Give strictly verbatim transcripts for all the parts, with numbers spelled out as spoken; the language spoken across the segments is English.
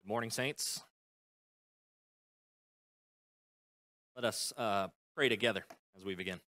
Good morning, saints. Let us uh, pray together as we begin.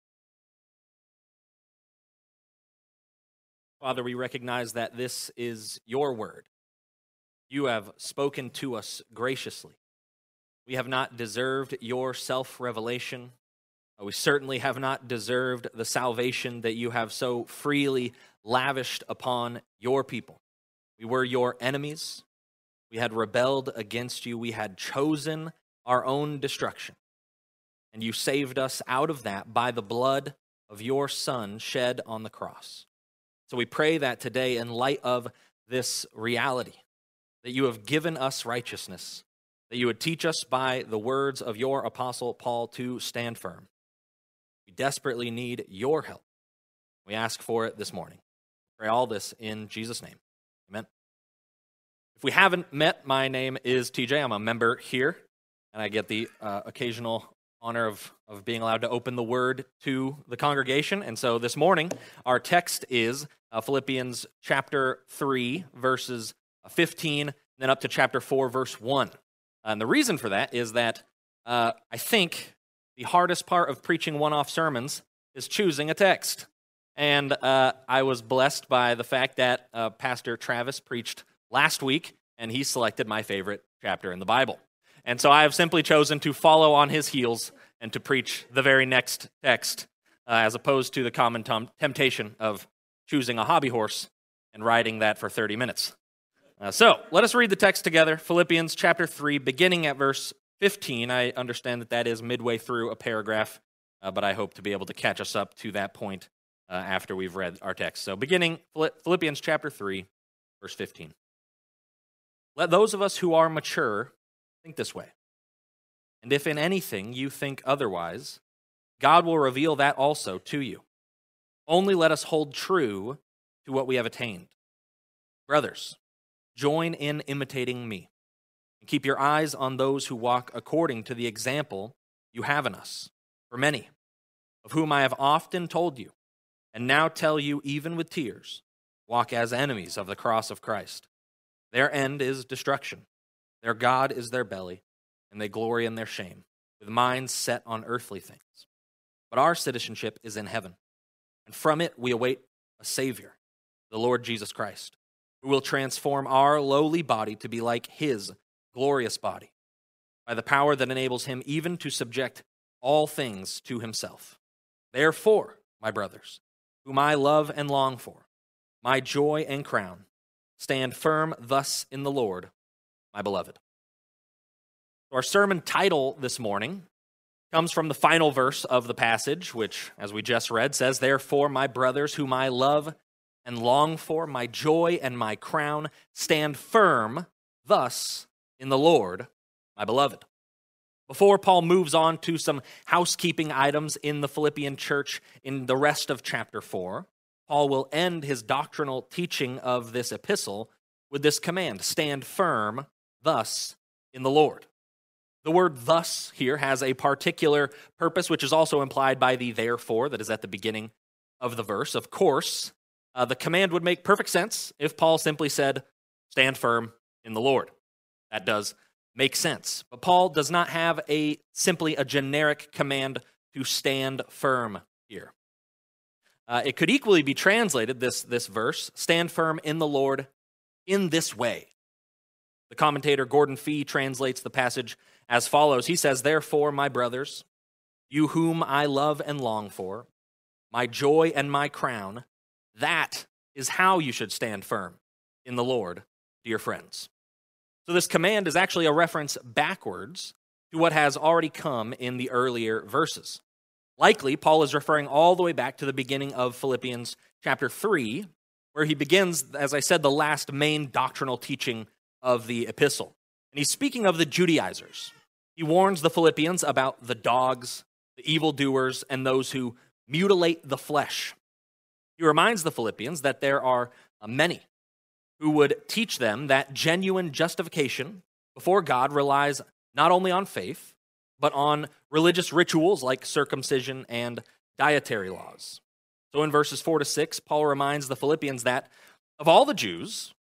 Father, we recognize that this is your word. You have spoken to us graciously. We have not deserved your self-revelation. We certainly have not deserved the salvation that you have so freely lavished upon your people. We were your enemies. We had rebelled against you. We had chosen our own destruction. And you saved us out of that by the blood of your Son shed on the cross. So we pray that today, in light of this reality, that you have given us righteousness, that you would teach us by the words of your apostle Paul to stand firm. We desperately need your help. We ask for it this morning. Pray all this in Jesus' name. Amen. If we haven't met, my name is T J. I'm a member here, and I get the uh, occasional honor of, of being allowed to open the word to the congregation. And so this morning, our text is uh, Philippians chapter three, verses fifteen, and then up to chapter four, verse one. And the reason for that is that uh, I think the hardest part of preaching one-off sermons is choosing a text. And uh, I was blessed by the fact that uh, Pastor Travis preached last week, and he selected my favorite chapter in the Bible. And so I have simply chosen to follow on his heels and to preach the very next text, uh, as opposed to the common tom- temptation of choosing a hobby horse and riding that for thirty minutes. Uh, so let us read the text together, Philippians chapter three, beginning at verse fifteen. I understand that that is midway through a paragraph, uh, but I hope to be able to catch us up to that point uh, after we've read our text. So beginning Philippians chapter three, verse fifteen. Let those of us who are mature think this way. And if in anything you think otherwise, God will reveal that also to you. Only let us hold true to what we have attained. Brothers, join in imitating me, and keep your eyes on those who walk according to the example you have in us. For many, of whom I have often told you, and now tell you even with tears, walk as enemies of the cross of Christ. Their end is destruction. Their God is their belly, and they glory in their shame, with minds set on earthly things. But our citizenship is in heaven, and from it we await a Savior, the Lord Jesus Christ, who will transform our lowly body to be like his glorious body, by the power that enables him even to subject all things to himself. Therefore, my brothers, whom I love and long for, my joy and crown, stand firm thus in the Lord, my beloved. Our sermon title this morning comes from the final verse of the passage, which, as we just read, says, Therefore, my brothers, whom I love and long for, my joy and my crown, stand firm thus in the Lord, my beloved. Before Paul moves on to some housekeeping items in the Philippian church in the rest of chapter four, Paul will end his doctrinal teaching of this epistle with this command, stand firm thus in the Lord. The word thus here has a particular purpose, which is also implied by the therefore that is at the beginning of the verse. Of course, uh, the command would make perfect sense if Paul simply said, stand firm in the Lord. That does make sense. But Paul does not have a simply a generic command to stand firm here. Uh, it could equally be translated, this, this verse, stand firm in the Lord in this way. The commentator Gordon Fee translates the passage as follows. He says, Therefore, my brothers, you whom I love and long for, my joy and my crown, that is how you should stand firm in the Lord, dear friends. So this command is actually a reference backwards to what has already come in the earlier verses. Likely, Paul is referring all the way back to the beginning of Philippians chapter three, where he begins, as I said, the last main doctrinal teaching of the epistle. And he's speaking of the Judaizers. He warns the Philippians about the dogs, the evildoers, and those who mutilate the flesh. He reminds the Philippians that there are many who would teach them that genuine justification before God relies not only on faith, but on religious rituals like circumcision and dietary laws. So in verses four to six, Paul reminds the Philippians that of all the Jews,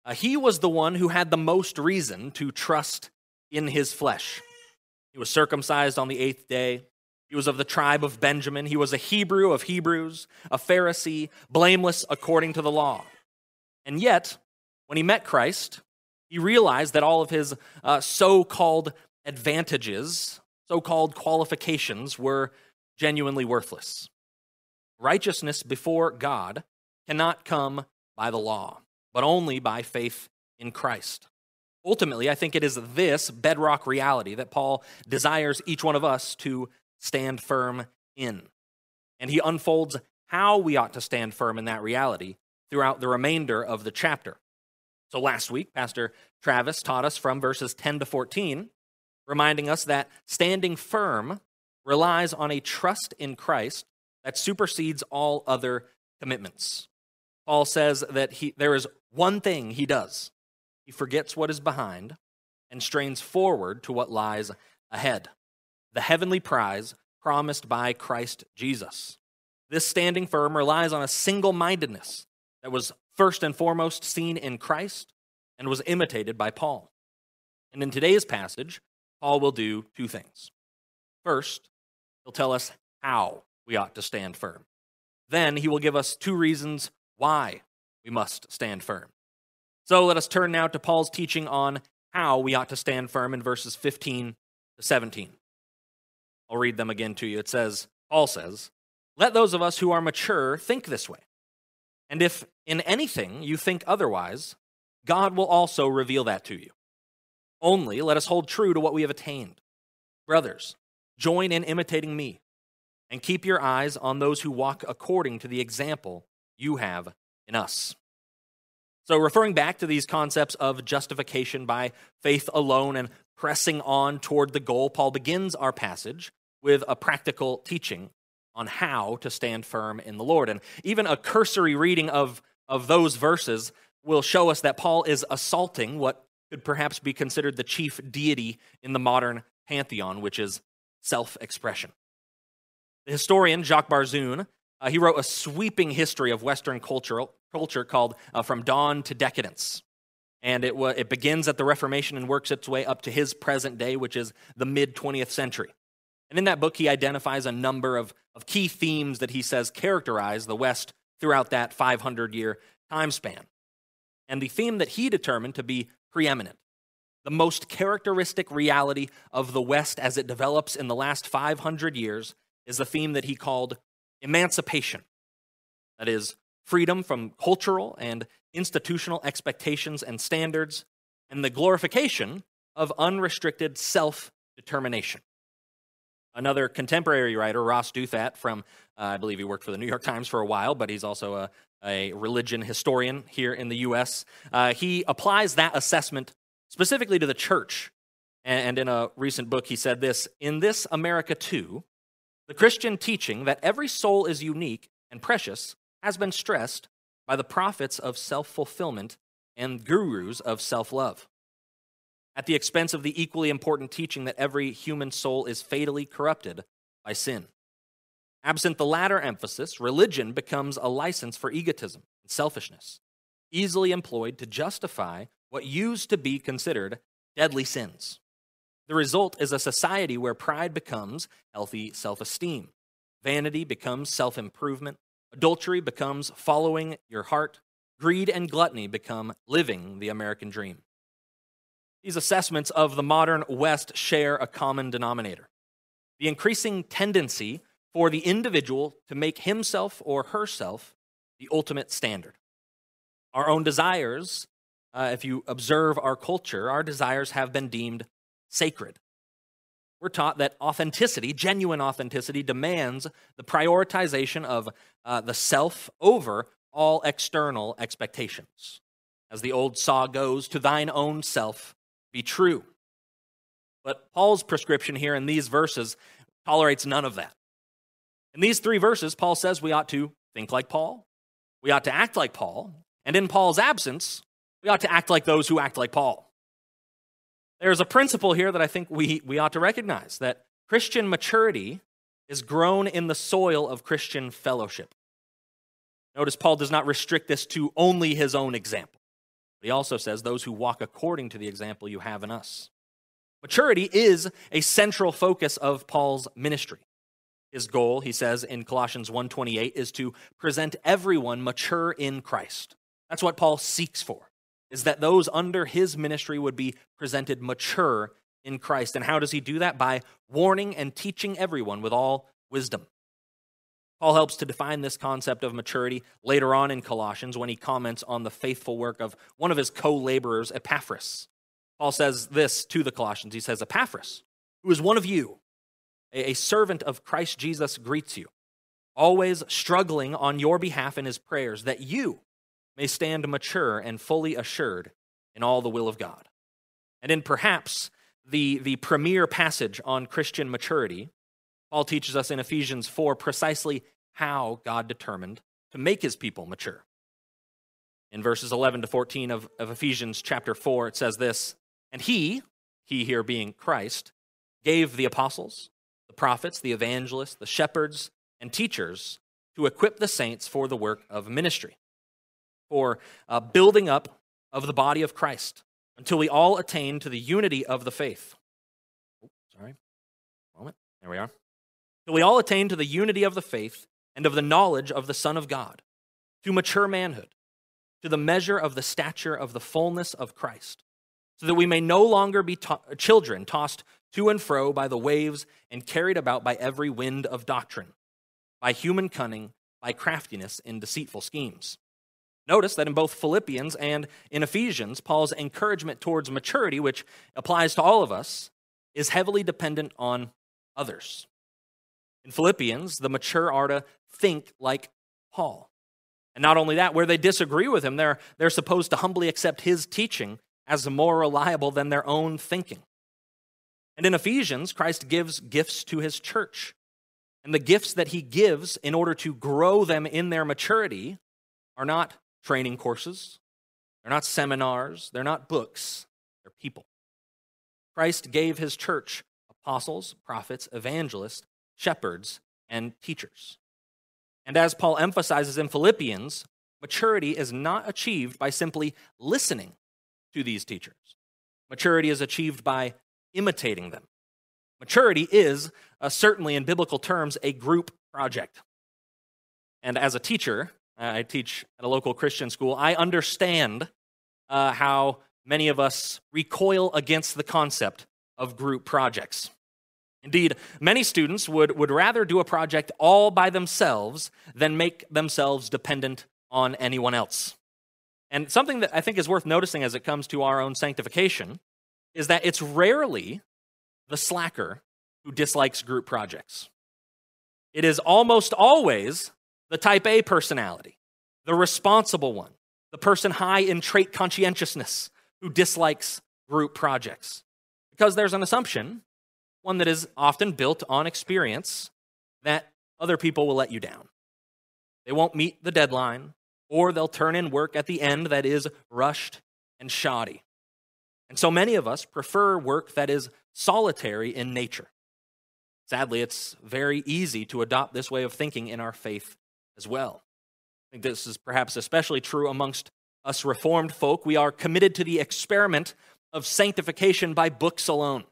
uh, he was the one who had the most reason to trust in his flesh. He was circumcised on the eighth day. He was of the tribe of Benjamin. He was a Hebrew of Hebrews, a Pharisee, blameless according to the law. And yet, when he met Christ, he realized that all of his uh, so-called advantages, so-called qualifications were genuinely worthless. Righteousness before God cannot come by the law, but only by faith in Christ. Ultimately, I think it is this bedrock reality that Paul desires each one of us to stand firm in. And he unfolds how we ought to stand firm in that reality throughout the remainder of the chapter. So last week, Pastor Travis taught us from verses ten to fourteen, reminding us that standing firm relies on a trust in Christ that supersedes all other commitments. Paul says that he, there is one thing he does. He forgets what is behind and strains forward to what lies ahead, the heavenly prize promised by Christ Jesus. This standing firm relies on a single-mindedness that was first and foremost seen in Christ and was imitated by Paul. And in today's passage, Paul will do two things. First, he'll tell us how we ought to stand firm. Then he will give us two reasons why we must stand firm. So let us turn now to Paul's teaching on how we ought to stand firm in verses fifteen to seventeen. I'll read them again to you. It says, Paul says, "Let those of us who are mature think this way. And if in anything you think otherwise, God will also reveal that to you. Only let us hold true to what we have attained. Brothers, join in imitating me, and keep your eyes on those who walk according to the example you have in us." So referring back to these concepts of justification by faith alone and pressing on toward the goal, Paul begins our passage with a practical teaching on how to stand firm in the Lord. And even a cursory reading of, of those verses will show us that Paul is assaulting what could perhaps be considered the chief deity in the modern pantheon, which is self-expression. The historian Jacques Barzun, uh, he wrote a sweeping history of Western culture, culture called uh, From Dawn to Decadence. And it, it begins at the Reformation and works its way up to his present day, which is the mid-twentieth century. And in that book, he identifies a number of, of key themes that he says characterize the West throughout that five hundred year time span. And the theme that he determined to be preeminent, the most characteristic reality of the West as it develops in the last five hundred years, is the theme that he called emancipation. That is, freedom from cultural and institutional expectations and standards, and the glorification of unrestricted self-determination. Another contemporary writer, Ross Douthat, from, uh, I believe he worked for the New York Times for a while, but he's also a, a religion historian here in the U S, uh, he applies that assessment specifically to the church. And in a recent book, he said this: "In this America too, the Christian teaching that every soul is unique and precious has been stressed by the prophets of self-fulfillment and gurus of self-love, at the expense of the equally important teaching that every human soul is fatally corrupted by sin. Absent the latter emphasis, religion becomes a license for egotism and selfishness, easily employed to justify what used to be considered deadly sins. The result is a society where pride becomes healthy self-esteem, vanity becomes self-improvement, adultery becomes following your heart, greed and gluttony become living the American dream." These assessments of the modern West share a common denominator: the increasing tendency for the individual to make himself or herself the ultimate standard. Our own desires, uh, if you observe our culture, our desires have been deemed sacred. We're taught that authenticity, genuine authenticity, demands the prioritization of uh, the self over all external expectations. As the old saw goes, "To thine own self be true." But Paul's prescription here in these verses tolerates none of that. In these three verses, Paul says we ought to think like Paul, we ought to act like Paul, and in Paul's absence, we ought to act like those who act like Paul. There's a principle here that I think we, we ought to recognize, that Christian maturity is grown in the soil of Christian fellowship. Notice Paul does not restrict this to only his own example. But he also says, those who walk according to the example you have in us. Maturity is a central focus of Paul's ministry. His goal, he says in Colossians one twenty-eight, is to present everyone mature in Christ. That's what Paul seeks for, is that those under his ministry would be presented mature in Christ. And how does he do that? By warning and teaching everyone with all wisdom. Paul helps to define this concept of maturity later on in Colossians when he comments on the faithful work of one of his co-laborers, Epaphras. Paul says this to the Colossians. He says, Epaphras, who is one of you, a servant of Christ Jesus, greets you, always struggling on your behalf in his prayers, that you may stand mature and fully assured in all the will of God. And in perhaps the, the premier passage on Christian maturity, Paul teaches us in Ephesians four precisely how God determined to make his people mature. In verses eleven to fourteen of, of Ephesians chapter four, it says this, and he, he here being Christ, gave the apostles, the prophets, the evangelists, the shepherds, and teachers to equip the saints for the work of ministry, for uh, building up of the body of Christ, until we all attain to the unity of the faith. Oh, sorry, moment, there we are. Till we all attain to the unity of the faith and of the knowledge of the Son of God, to mature manhood, to the measure of the stature of the fullness of Christ, so that we may no longer be to- children tossed to and fro by the waves and carried about by every wind of doctrine, by human cunning, by craftiness in deceitful schemes. Notice that in both Philippians and in Ephesians, Paul's encouragement towards maturity, which applies to all of us, is heavily dependent on others. In Philippians, the mature are to think like Paul. And not only that, where they disagree with him, they're, they're supposed to humbly accept his teaching as more reliable than their own thinking. And in Ephesians, Christ gives gifts to his church. And the gifts that he gives in order to grow them in their maturity are not training courses, they're not seminars, they're not books, they're people. Christ gave his church apostles, prophets, evangelists, shepherds, and teachers. And as Paul emphasizes in Philippians, maturity is not achieved by simply listening to these teachers. Maturity is achieved by imitating them. Maturity is, uh, certainly in biblical terms, a group project. And as a teacher, I teach at a local Christian school, I understand uh, how many of us recoil against the concept of group projects. Indeed, many students would, would rather do a project all by themselves than make themselves dependent on anyone else. And something that I think is worth noticing as it comes to our own sanctification is that it's rarely the slacker who dislikes group projects. It is almost always the type A personality, the responsible one, the person high in trait conscientiousness who dislikes group projects. Because there's an assumption, one that is often built on experience, that other people will let you down. They won't meet the deadline, or they'll turn in work at the end that is rushed and shoddy. And so many of us prefer work that is solitary in nature. Sadly, it's very easy to adopt this way of thinking in our faith as well. I think this is perhaps especially true amongst us Reformed folk. We are committed to the experiment of sanctification by books alone,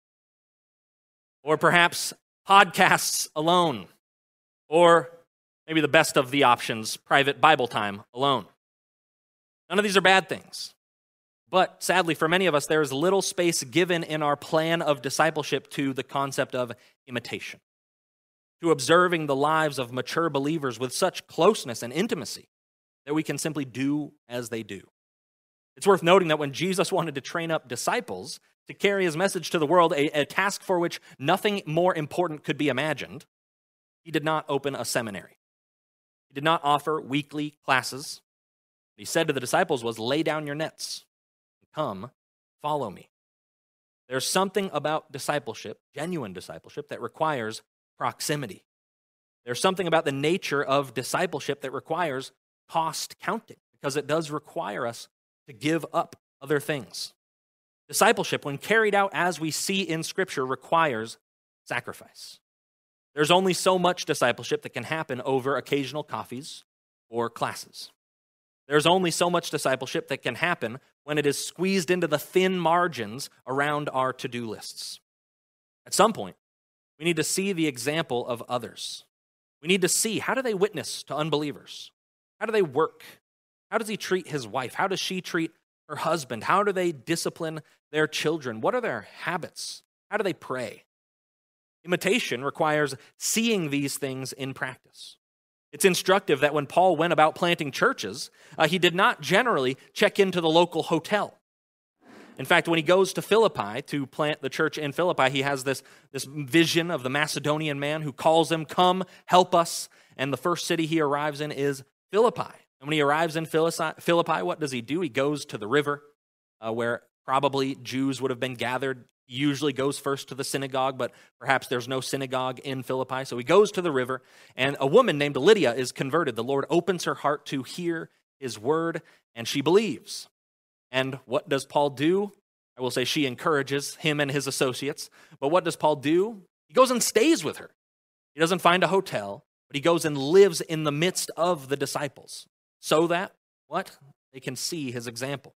or perhaps podcasts alone, or maybe the best of the options, private Bible time alone. None of these are bad things. But sadly, for many of us, there is little space given in our plan of discipleship to the concept of imitation, to observing the lives of mature believers with such closeness and intimacy that we can simply do as they do. It's worth noting that when Jesus wanted to train up disciples to carry his message to the world, a, a task for which nothing more important could be imagined, he did not open a seminary. He did not offer weekly classes. What he said to the disciples was, lay down your nets. Come, follow me. There's something about discipleship, genuine discipleship, that requires proximity. There's something about the nature of discipleship that requires cost counting, because it does require us to give up other things. Discipleship, when carried out as we see in Scripture, requires sacrifice. There's only so much discipleship that can happen over occasional coffees or classes. There's only so much discipleship that can happen when it is squeezed into the thin margins around our to-do lists. At some point, we need to see the example of others. We need to see, how do they witness to unbelievers? How do they work? How does he treat his wife? How does she treat her husband? How do they discipline their children? What are their habits? How do they pray? Imitation requires seeing these things in practice. It's instructive that when Paul went about planting churches, uh, he did not generally check into the local hotel. In fact, when he goes to Philippi to plant the church in Philippi, he has this, this vision of the Macedonian man who calls him, "Come, help us." And the first city he arrives in is Philippi. And when he arrives in Philippi, what does he do? He goes to the river uh, where probably Jews would have been gathered. He usually goes first to the synagogue, but perhaps there's no synagogue in Philippi. So he goes to the river, and a woman named Lydia is converted. The Lord opens her heart to hear his word, and she believes. And what does Paul do? I will say she encourages him and his associates. But what does Paul do? He goes and stays with her. He doesn't find a hotel, but he goes and lives in the midst of the disciples so that, what? They can see his example.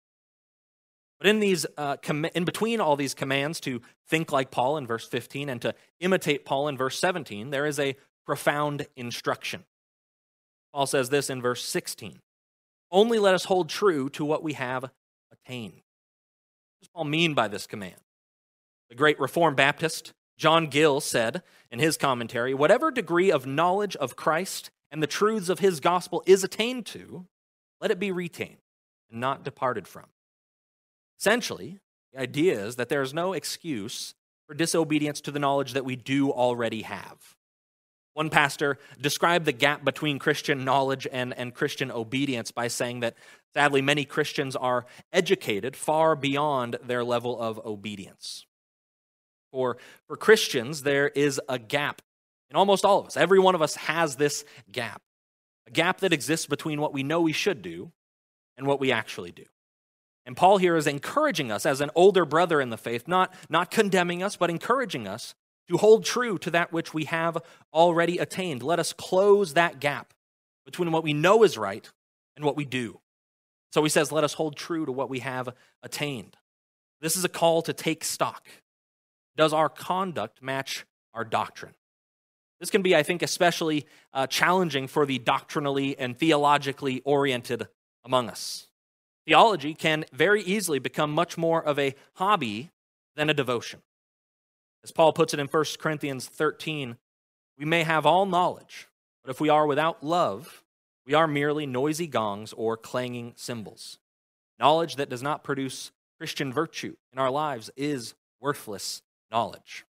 But in these, uh, com- in between all these commands to think like Paul in verse fifteen and to imitate Paul in verse seventeen, there is a profound instruction. Paul says this in verse sixteen. Only let us hold true to what we have attained. What does Paul mean by this command? The great Reformed Baptist John Gill said in his commentary, whatever degree of knowledge of Christ and the truths of his gospel is attained to, let it be retained and not departed from. Essentially, the idea is that there is no excuse for disobedience to the knowledge that we do already have. One pastor described the gap between Christian knowledge and, and Christian obedience by saying that, sadly, many Christians are educated far beyond their level of obedience. For, for Christians, there is a gap in almost all of us. Every one of us has this gap, a gap that exists between what we know we should do and what we actually do. And Paul here is encouraging us as an older brother in the faith, not, not condemning us, but encouraging us to hold true to that which we have already attained. Let us close that gap between what we know is right and what we do. So he says, let us hold true to what we have attained. This is a call to take stock. Does our conduct match our doctrine? This can be, I think, especially uh, challenging for the doctrinally and theologically oriented among us. Theology can very easily become much more of a hobby than a devotion. As Paul puts it in First Corinthians thirteen, we may have all knowledge, but if we are without love, we are merely noisy gongs or clanging cymbals. Knowledge that does not produce Christian virtue in our lives is worthless knowledge.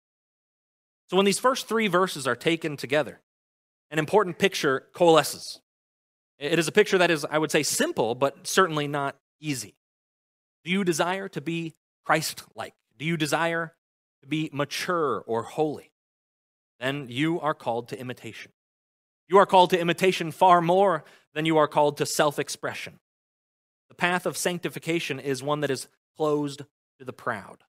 So when these first three verses are taken together, an important picture coalesces. It is a picture that is, I would say, simple, but certainly not easy. Do you desire to be Christ-like? Do you desire to be mature or holy? Then you are called to imitation. You are called to imitation far more than you are called to self-expression. The path of sanctification is one that is closed to the proud,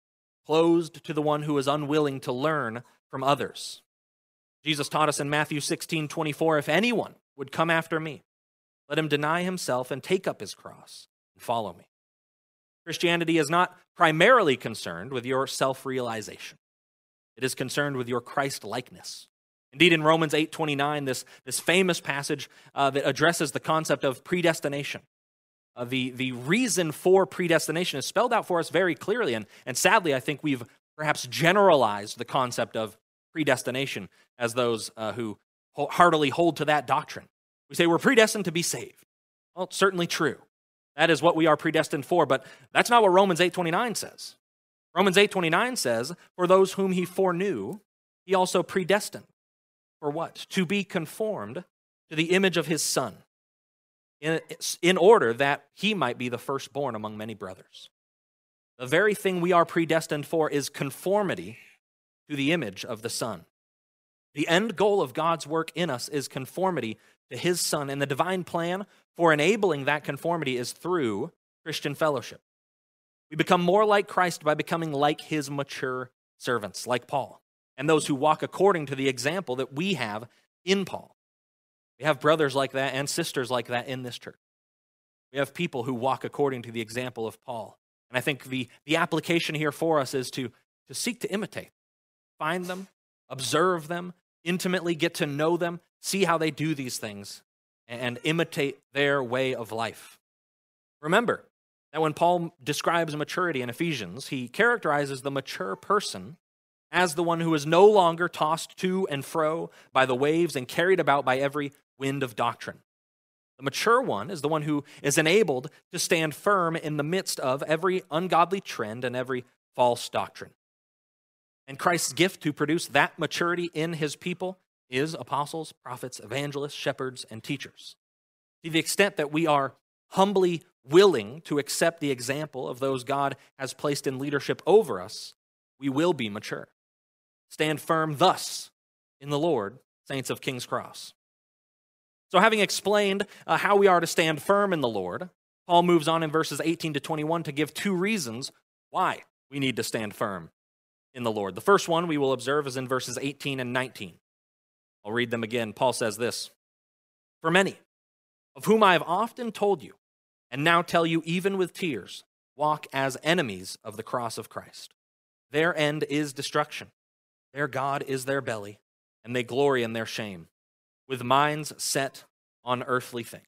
closed to the one who is unwilling to learn from others. Jesus taught us in Matthew sixteen twenty-four, if anyone would come after me, let him deny himself and take up his cross and follow me. Christianity is not primarily concerned with your self-realization. It is concerned with your Christ-likeness. Indeed, in Romans eight twenty-nine, this, this famous passage uh, that addresses the concept of predestination, uh, the, the reason for predestination is spelled out for us very clearly, and, and sadly, I think we've perhaps generalized the concept of predestination as those uh, who heartily hold to that doctrine. We say we're predestined to be saved. Well, it's certainly true. That is what we are predestined for, but that's not what Romans eight twenty-nine says. Romans eight twenty-nine says, for those whom he foreknew, he also predestined. For what? To be conformed to the image of his Son, in, in order that he might be the firstborn among many brothers. The very thing we are predestined for is conformity to the image of the Son. The end goal of God's work in us is conformity to his Son, and the divine plan for enabling that conformity is through Christian fellowship. We become more like Christ by becoming like his mature servants, like Paul, and those who walk according to the example that we have in Paul. We have brothers like that and sisters like that in this church. We have people who walk according to the example of Paul. And I think the, the application here for us is to, to seek to imitate. Find them, observe them, intimately get to know them, see how they do these things, and imitate their way of life. Remember that when Paul describes maturity in Ephesians, he characterizes the mature person as the one who is no longer tossed to and fro by the waves and carried about by every wind of doctrine. The mature one is the one who is enabled to stand firm in the midst of every ungodly trend and every false doctrine. And Christ's gift to produce that maturity in his people is apostles, prophets, evangelists, shepherds, and teachers. To the extent that we are humbly willing to accept the example of those God has placed in leadership over us, we will be mature. Stand firm thus in the Lord, saints of King's Cross. So having explained uh, how we are to stand firm in the Lord, Paul moves on in verses eighteen to twenty-one to give two reasons why we need to stand firm in the Lord. The first one we will observe is in verses eighteen and nineteen. I'll read them again. Paul says this, "For many, of whom I have often told you, and now tell you even with tears, walk as enemies of the cross of Christ. Their end is destruction. Their God is their belly, and they glory in their shame, with minds set on earthly things."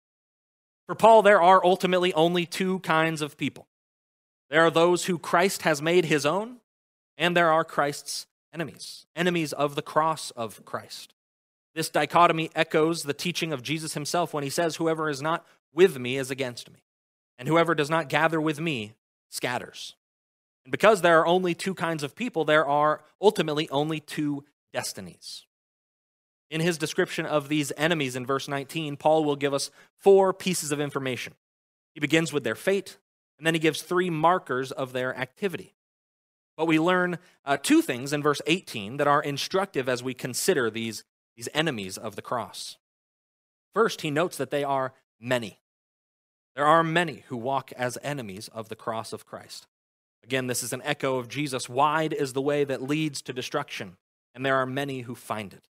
For Paul, there are ultimately only two kinds of people. There are those who Christ has made his own, and there are Christ's enemies, enemies of the cross of Christ. This dichotomy echoes the teaching of Jesus himself when he says, "Whoever is not with me is against me, and whoever does not gather with me scatters." And because there are only two kinds of people, there are ultimately only two destinies. In his description of these enemies in verse nineteen, Paul will give us four pieces of information. He begins with their fate, and then he gives three markers of their activity. But we learn uh, two things in verse eighteen that are instructive as we consider these, these enemies of the cross. First, he notes that they are many. There are many who walk as enemies of the cross of Christ. Again, this is an echo of Jesus. Wide is the way that leads to destruction, and there are many who find it.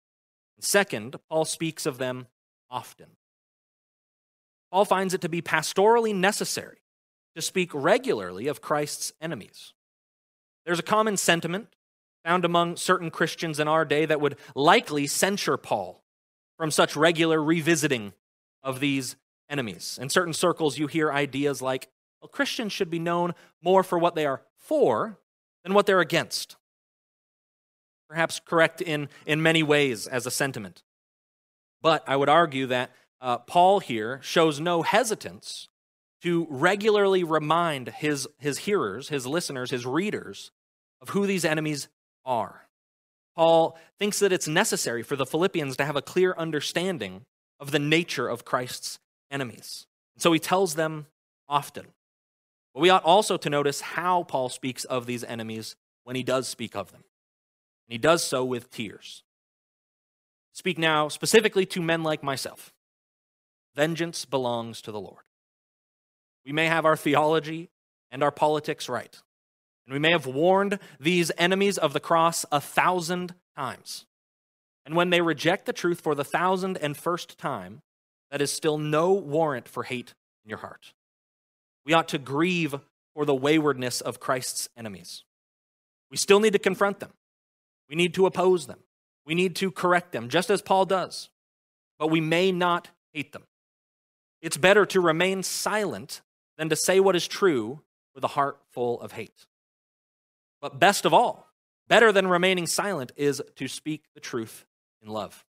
Second, Paul speaks of them often. Paul finds it to be pastorally necessary to speak regularly of Christ's enemies. There's a common sentiment found among certain Christians in our day that would likely censure Paul from such regular revisiting of these enemies. In certain circles, you hear ideas like, well, Christians should be known more for what they are for than what they're against. Perhaps correct in, in many ways as a sentiment. But I would argue that uh, Paul here shows no hesitance to regularly remind his, his hearers, his listeners, his readers of who these enemies are. Paul thinks that it's necessary for the Philippians to have a clear understanding of the nature of Christ's enemies. So he tells them often. But we ought also to notice how Paul speaks of these enemies when he does speak of them. And he does so with tears. Speak now specifically to men like myself. Vengeance belongs to the Lord. We may have our theology and our politics right, and we may have warned these enemies of the cross a thousand times. And when they reject the truth for the thousand and first time, that is still no warrant for hate in your heart. We ought to grieve for the waywardness of Christ's enemies. We still need to confront them. We need to oppose them. We need to correct them, just as Paul does. But we may not hate them. It's better to remain silent than to say what is true with a heart full of hate. But best of all, better than remaining silent is to speak the truth in love.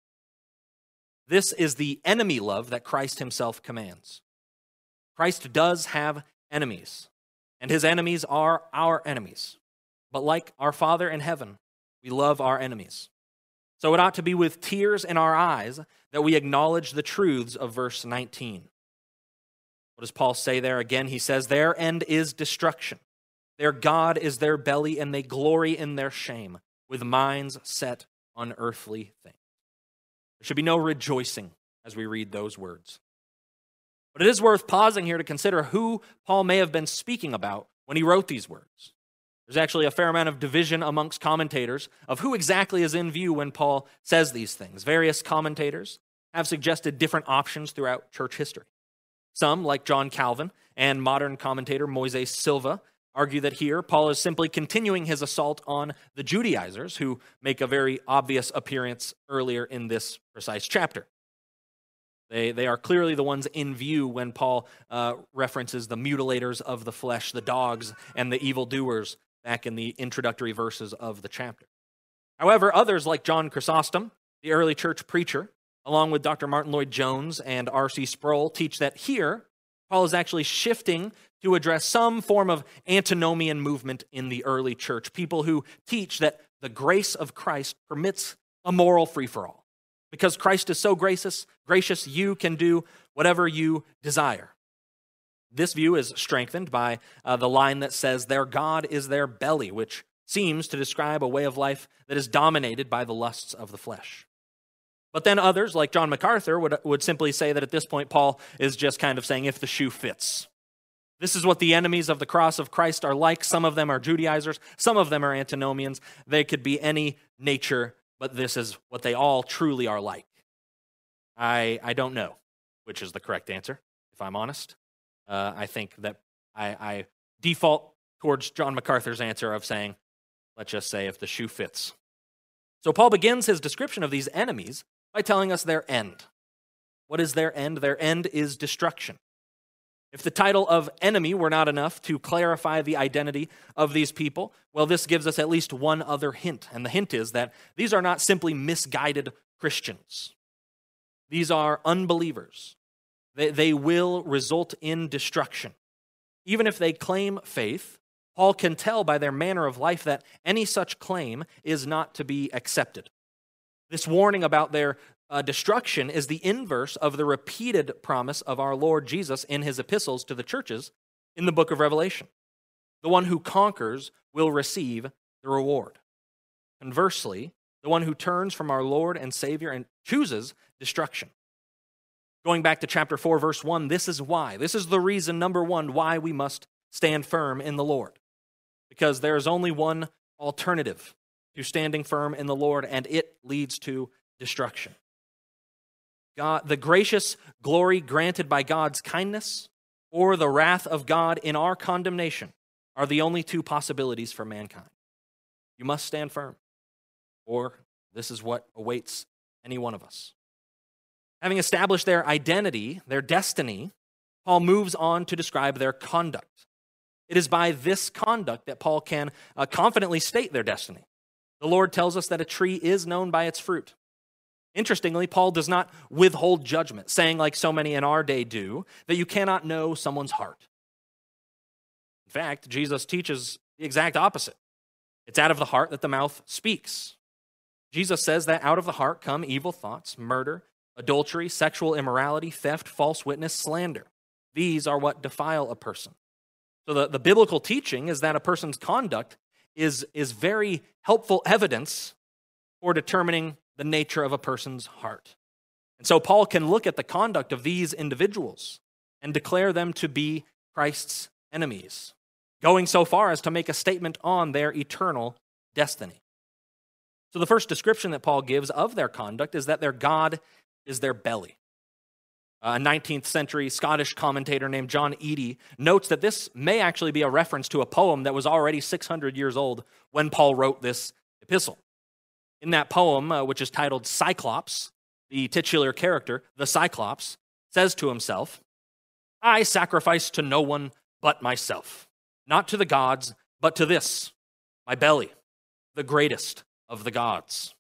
This is the enemy love that Christ himself commands. Christ does have enemies, and his enemies are our enemies. But like our Father in heaven, we love our enemies. So it ought to be with tears in our eyes that we acknowledge the truths of verse nineteen. What does Paul say there? Again, he says, their end is destruction. Their God is their belly, and they glory in their shame, with minds set on earthly things. There should be no rejoicing as we read those words. But it is worth pausing here to consider who Paul may have been speaking about when he wrote these words. There's actually a fair amount of division amongst commentators of who exactly is in view when Paul says these things. Various commentators have suggested different options throughout church history. Some, like John Calvin and modern commentator Moises Silva, argue that here Paul is simply continuing his assault on the Judaizers, who make a very obvious appearance earlier in this precise chapter. They, they are clearly the ones in view when Paul uh, references the mutilators of the flesh, the dogs, and the evildoers back in the introductory verses of the chapter. However, others like John Chrysostom, the early church preacher, along with Doctor Martin Lloyd-Jones and R C Sproul, teach that here Paul is actually shifting to address some form of antinomian movement in the early church, people who teach that the grace of Christ permits a moral free-for-all. Because Christ is so gracious, gracious, you can do whatever you desire. This view is strengthened by uh, the line that says, their God is their belly, which seems to describe a way of life that is dominated by the lusts of the flesh. But then others, like John MacArthur, would, would simply say that at this point, Paul is just kind of saying, if the shoe fits. This is what the enemies of the cross of Christ are like. Some of them are Judaizers. Some of them are antinomians. They could be any nature, but this is what they all truly are like. I, I don't know which is the correct answer, if I'm honest. Uh, I think that I, I default towards John MacArthur's answer of saying, let's just say if the shoe fits. So Paul begins his description of these enemies by telling us their end. What is their end? Their end is destruction. If the title of enemy were not enough to clarify the identity of these people, well, this gives us at least one other hint. And the hint is that these are not simply misguided Christians. These are unbelievers. They, they will result in destruction. Even if they claim faith, Paul can tell by their manner of life that any such claim is not to be accepted. This warning about their uh, destruction is the inverse of the repeated promise of our Lord Jesus in his epistles to the churches in the book of Revelation. The one who conquers will receive the reward. Conversely, the one who turns from our Lord and Savior and chooses destruction. Going back to chapter four, verse one, this is why. This is the reason, number one, why we must stand firm in the Lord. Because there is only one alternative to standing firm in the Lord, and it leads to destruction. God, the gracious glory granted by God's kindness or the wrath of God in our condemnation are the only two possibilities for mankind. You must stand firm, or this is what awaits any one of us. Having established their identity, their destiny, Paul moves on to describe their conduct. It is by this conduct that Paul can uh, confidently state their destiny. The Lord tells us that a tree is known by its fruit. Interestingly, Paul does not withhold judgment, saying, like so many in our day do, that you cannot know someone's heart. In fact, Jesus teaches the exact opposite. It's out of the heart that the mouth speaks. Jesus says that out of the heart come evil thoughts, murder, adultery, sexual immorality, theft, false witness, slander. These are what defile a person. So the, the biblical teaching is that a person's conduct is, is very helpful evidence for determining the nature of a person's heart. And so Paul can look at the conduct of these individuals and declare them to be Christ's enemies, going so far as to make a statement on their eternal destiny. So the first description that Paul gives of their conduct is that their God is their belly. A nineteenth century Scottish commentator named John Eadie notes that this may actually be a reference to a poem that was already six hundred years old when Paul wrote this epistle. In that poem, uh, which is titled Cyclops, the titular character, the Cyclops, says to himself, I sacrifice to no one but myself, not to the gods, but to this, my belly, the greatest of the gods.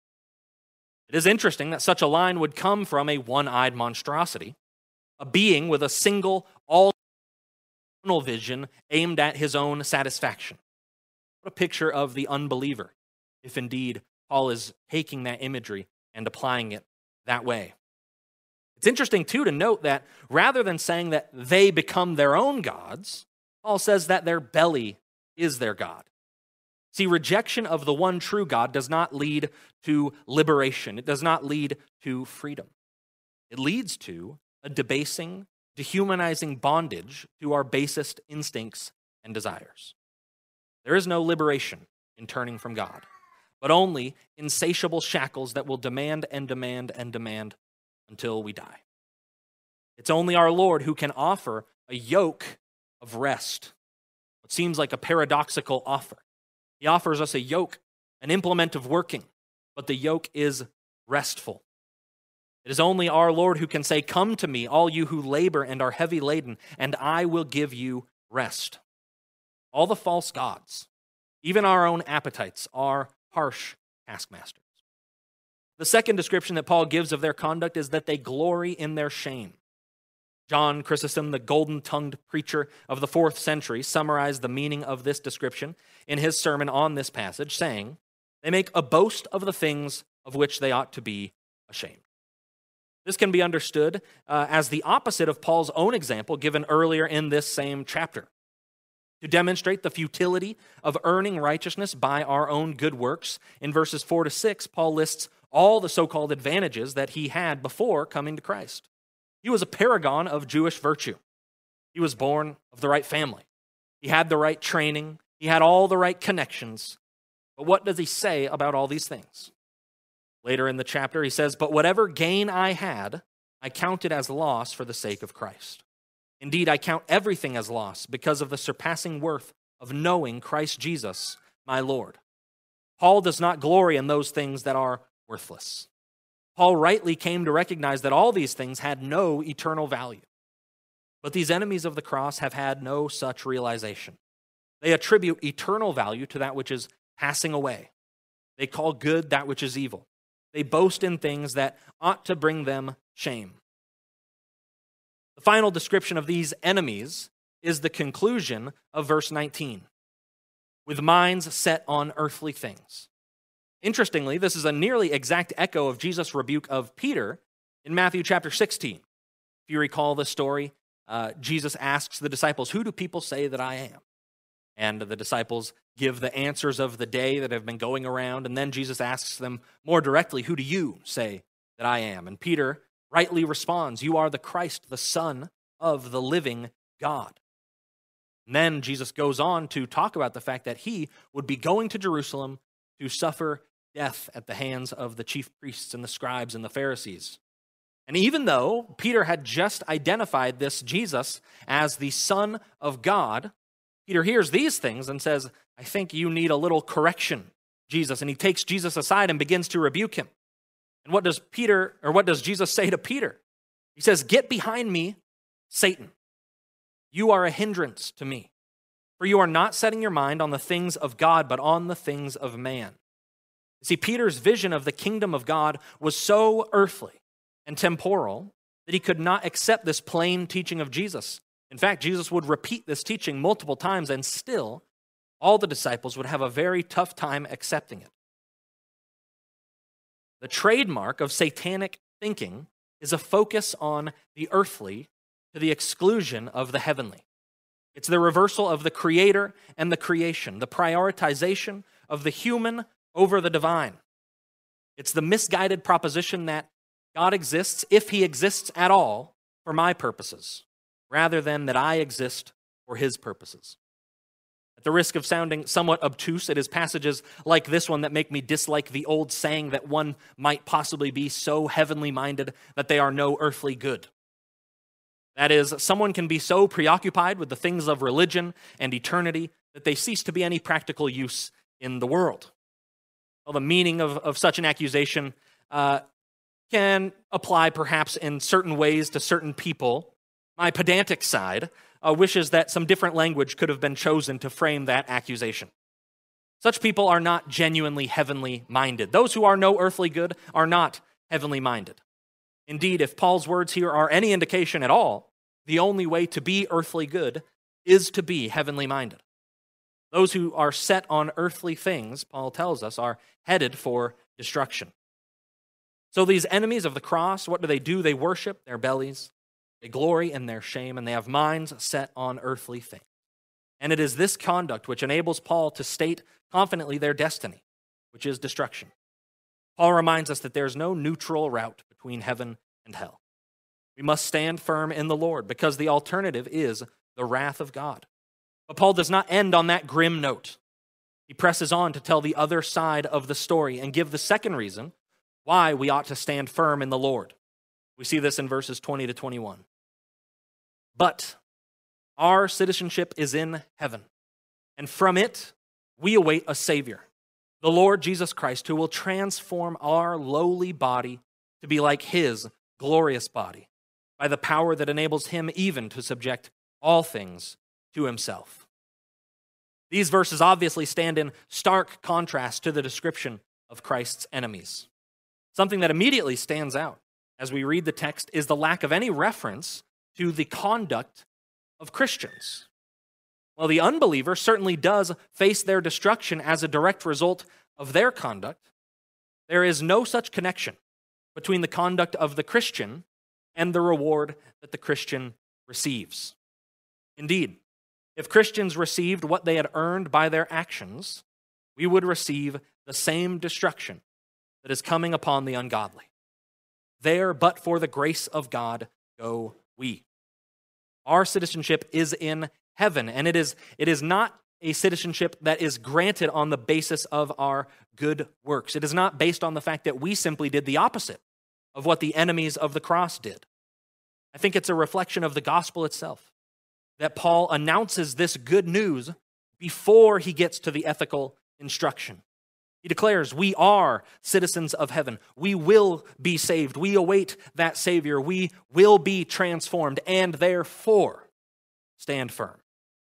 It is interesting that such a line would come from a one-eyed monstrosity, a being with a single, all vision aimed at his own satisfaction. What a picture of the unbeliever, if indeed Paul is taking that imagery and applying it that way. It's interesting, too, to note that rather than saying that they become their own gods, Paul says that their belly is their God. See, rejection of the one true God does not lead to liberation. It does not lead to freedom. It leads to a debasing, dehumanizing bondage to our basest instincts and desires. There is no liberation in turning from God, but only insatiable shackles that will demand and demand and demand until we die. It's only our Lord who can offer a yoke of rest. It seems like a paradoxical offer. He offers us a yoke, an implement of working, but the yoke is restful. It is only our Lord who can say, "Come to me, all you who labor and are heavy laden, and I will give you rest." All the false gods, even our own appetites, are harsh taskmasters. The second description that Paul gives of their conduct is that they glory in their shame. John Chrysostom, the golden-tongued preacher of the fourth century, summarized the meaning of this description in his sermon on this passage, saying, "They make a boast of the things of which they ought to be ashamed." This can be understood uh, as the opposite of Paul's own example given earlier in this same chapter. To demonstrate the futility of earning righteousness by our own good works, in verses four to six, Paul lists all the so-called advantages that he had before coming to Christ. He was a paragon of Jewish virtue. He was born of the right family. He had the right training. He had all the right connections. But what does he say about all these things? Later in the chapter, he says, "But whatever gain I had, I counted as loss for the sake of Christ. Indeed, I count everything as loss because of the surpassing worth of knowing Christ Jesus, my Lord." Paul does not glory in those things that are worthless. Paul rightly came to recognize that all these things had no eternal value. But these enemies of the cross have had no such realization. They attribute eternal value to that which is passing away. They call good that which is evil. They boast in things that ought to bring them shame. The final description of these enemies is the conclusion of verse nineteen, with minds set on earthly things. Interestingly, this is a nearly exact echo of Jesus' rebuke of Peter in Matthew chapter sixteen. If you recall the story, uh, Jesus asks the disciples, "Who do people say that I am?" And the disciples give the answers of the day that have been going around, and then Jesus asks them more directly, "Who do you say that I am?" And Peter rightly responds, "You are the Christ, the Son of the living God." And then Jesus goes on to talk about the fact that he would be going to Jerusalem to suffer death at the hands of the chief priests and the scribes and the Pharisees. And even though Peter had just identified this Jesus as the Son of God, Peter hears these things and says, "I think you need a little correction, Jesus." And he takes Jesus aside and begins to rebuke him. And what does Peter, or what does Jesus say to Peter? He says, "Get behind me, Satan. You are a hindrance to me, for you are not setting your mind on the things of God, but on the things of man." See, Peter's vision of the kingdom of God was so earthly and temporal that he could not accept this plain teaching of Jesus. In fact, Jesus would repeat this teaching multiple times, and still, all the disciples would have a very tough time accepting it. The trademark of satanic thinking is a focus on the earthly to the exclusion of the heavenly. It's the reversal of the creator and the creation, the prioritization of the human over the divine. It's the misguided proposition that God exists, if he exists at all, for my purposes, rather than that I exist for his purposes. At the risk of sounding somewhat obtuse, it is passages like this one that make me dislike the old saying that one might possibly be so heavenly minded that they are no earthly good. That is, someone can be so preoccupied with the things of religion and eternity that they cease to be any practical use in the world. Well, the meaning of, of such an accusation uh, can apply perhaps in certain ways to certain people. My pedantic side uh, wishes that some different language could have been chosen to frame that accusation. Such people are not genuinely heavenly minded. Those who are no earthly good are not heavenly minded. Indeed, if Paul's words here are any indication at all, the only way to be earthly good is to be heavenly minded. Those who are set on earthly things, Paul tells us, are headed for destruction. So these enemies of the cross, what do they do? They worship their bellies, they glory in their shame, and they have minds set on earthly things. And it is this conduct which enables Paul to state confidently their destiny, which is destruction. Paul reminds us that there is no neutral route between heaven and hell. We must stand firm in the Lord, because the alternative is the wrath of God. But Paul does not end on that grim note. He presses on to tell the other side of the story and give the second reason why we ought to stand firm in the Lord. We see this in verses twenty to twenty-one. But our citizenship is in heaven, and from it we await a Savior, the Lord Jesus Christ, who will transform our lowly body to be like his glorious body by the power that enables him even to subject all things to himself. These verses obviously stand in stark contrast to the description of Christ's enemies. Something that immediately stands out as we read the text is the lack of any reference to the conduct of Christians. While the unbeliever certainly does face their destruction as a direct result of their conduct, there is no such connection between the conduct of the Christian and the reward that the Christian receives. Indeed, if Christians received what they had earned by their actions, we would receive the same destruction that is coming upon the ungodly. There, but for the grace of God, go we. Our citizenship is in heaven, and it is, it is not a citizenship that is granted on the basis of our good works. It is not based on the fact that we simply did the opposite of what the enemies of the cross did. I think it's a reflection of the gospel itself, that Paul announces this good news before he gets to the ethical instruction. He declares, we are citizens of heaven. We will be saved. We await that Savior. We will be transformed, and therefore stand firm.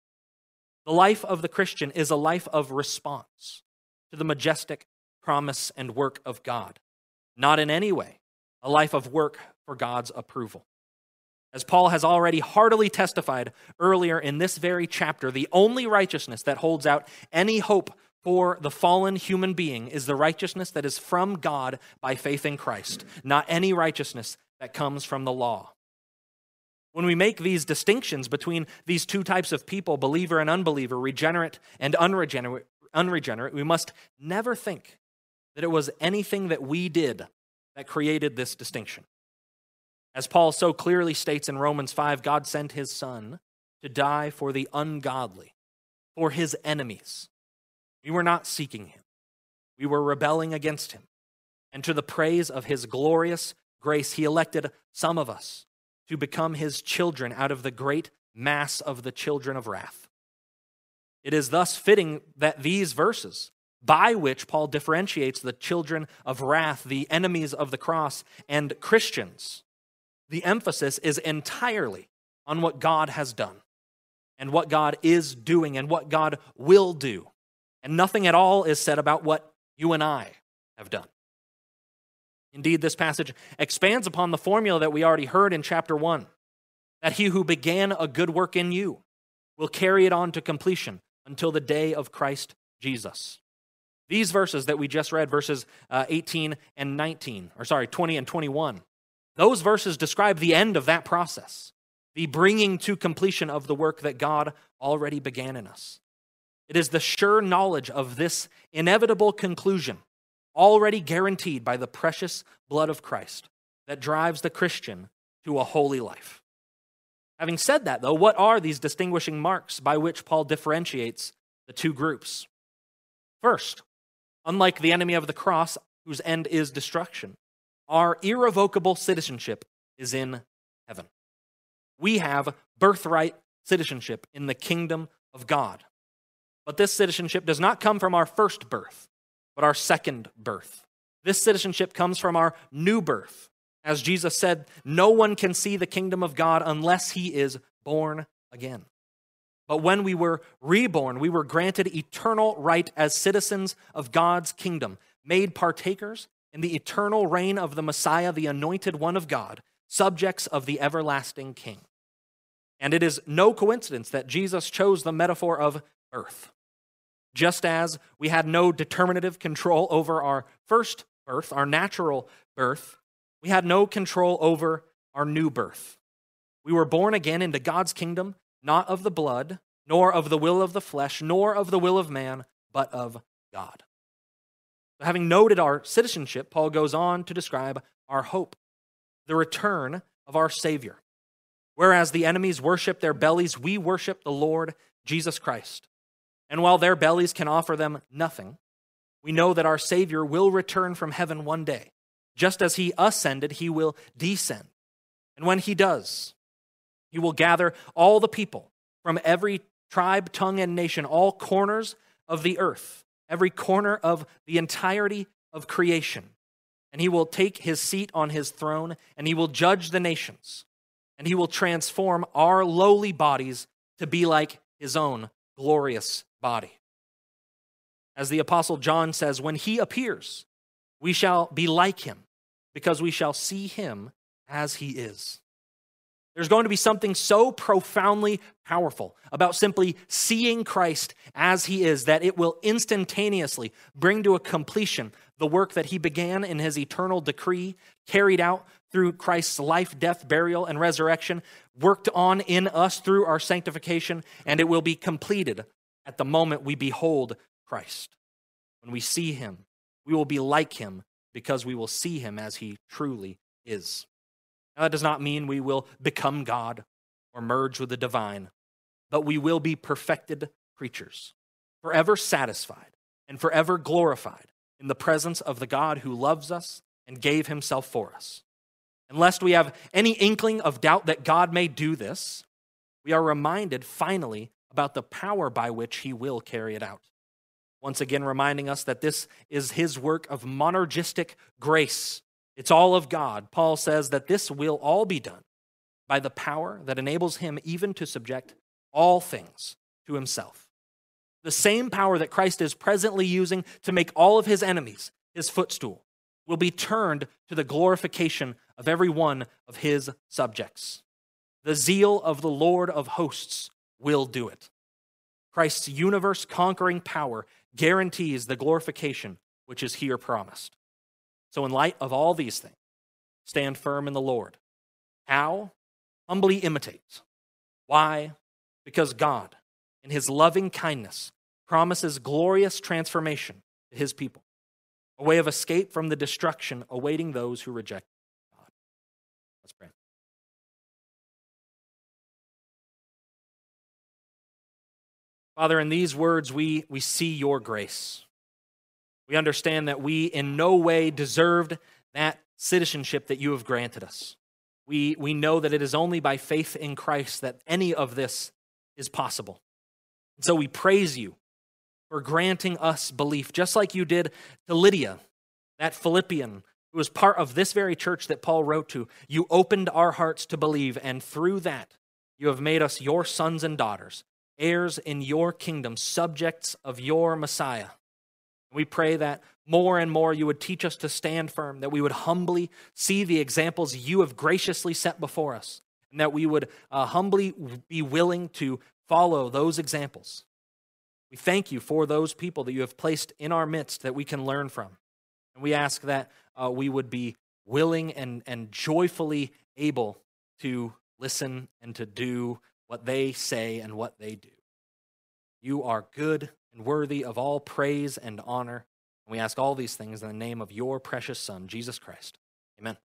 The life of the Christian is a life of response to the majestic promise and work of God, not in any way a life of work for God's approval. As Paul has already heartily testified earlier in this very chapter, the only righteousness that holds out any hope for the fallen human being is the righteousness that is from God by faith in Christ, not any righteousness that comes from the law. When we make these distinctions between these two types of people, believer and unbeliever, regenerate and unregenerate, unregenerate, we must never think that it was anything that we did that created this distinction. As Paul so clearly states in Romans five, God sent his Son to die for the ungodly, for his enemies. We were not seeking him. We were rebelling against him. And to the praise of his glorious grace, he elected some of us to become his children out of the great mass of the children of wrath. It is thus fitting that these verses, by which Paul differentiates the children of wrath, the enemies of the cross, and Christians, the emphasis is entirely on what God has done and what God is doing and what God will do. And nothing at all is said about what you and I have done. Indeed, this passage expands upon the formula that we already heard in chapter one, that he who began a good work in you will carry it on to completion until the day of Christ Jesus. These verses that we just read, verses uh, eighteen and nineteen, or sorry, twenty and twenty-one, those verses describe the end of that process, the bringing to completion of the work that God already began in us. It is the sure knowledge of this inevitable conclusion, already guaranteed by the precious blood of Christ, that drives the Christian to a holy life. Having said that, though, what are these distinguishing marks by which Paul differentiates the two groups? First, unlike the enemy of the cross, whose end is destruction, our irrevocable citizenship is in heaven. We have birthright citizenship in the kingdom of God. But this citizenship does not come from our first birth, but our second birth. This citizenship comes from our new birth. As Jesus said, no one can see the kingdom of God unless he is born again. But when we were reborn, we were granted eternal right as citizens of God's kingdom, made partakers in the eternal reign of the Messiah, the anointed one of God, subjects of the everlasting King. And it is no coincidence that Jesus chose the metaphor of birth. Just as we had no determinative control over our first birth, our natural birth, we had no control over our new birth. We were born again into God's kingdom, not of the blood, nor of the will of the flesh, nor of the will of man, but of God. So having noted our citizenship, Paul goes on to describe our hope, the return of our Savior. Whereas the enemies worship their bellies, we worship the Lord Jesus Christ. And while their bellies can offer them nothing, we know that our Savior will return from heaven one day. Just as he ascended, he will descend. And when he does, He will gather all the people from every tribe, tongue, and nation, all corners of the earth, every corner of the entirety of creation. And he will take his seat on his throne, and he will judge the nations. And he will transform our lowly bodies to be like his own glorious body. As the Apostle John says, when he appears, we shall be like him, because we shall see him as he is. There's going to be something so profoundly powerful about simply seeing Christ as he is that it will instantaneously bring to a completion the work that he began in his eternal decree, carried out through Christ's life, death, burial, and resurrection, worked on in us through our sanctification, and it will be completed at the moment we behold Christ. When we see him, we will be like him because we will see him as he truly is. Now, that does not mean we will become God or merge with the divine, but we will be perfected creatures, forever satisfied and forever glorified in the presence of the God who loves us and gave himself for us. And lest we have any inkling of doubt that God may do this, we are reminded finally about the power by which he will carry it out. Once again reminding us that this is his work of monergistic grace. It's all of God. Paul says that this will all be done by the power that enables him even to subject all things to himself. The same power that Christ is presently using to make all of his enemies his footstool will be turned to the glorification of every one of his subjects. The zeal of the Lord of hosts will do it. Christ's universe-conquering power guarantees the glorification which is here promised. So in light of all these things, stand firm in the Lord. How? Humbly imitate. Why? Because God, in his loving kindness, promises glorious transformation to his people, a way of escape from the destruction awaiting those who reject God. Let's pray. Father, in these words, we, we see your grace. We understand that we in no way deserved that citizenship that you have granted us. We, we know that it is only by faith in Christ that any of this is possible. And so we praise you for granting us belief, just like you did to Lydia, that Philippian who was part of this very church that Paul wrote to. You opened our hearts to believe, and through that, you have made us your sons and daughters, heirs in your kingdom, subjects of your Messiah. We pray that more and more you would teach us to stand firm, that we would humbly see the examples you have graciously set before us, and that we would uh, humbly be willing to follow those examples. We thank you for those people that you have placed in our midst that we can learn from. And we ask that uh, we would be willing and, and joyfully able to listen and to do what they say and what they do. You are good and worthy of all praise and honor. And we ask all these things in the name of your precious Son, Jesus Christ. Amen.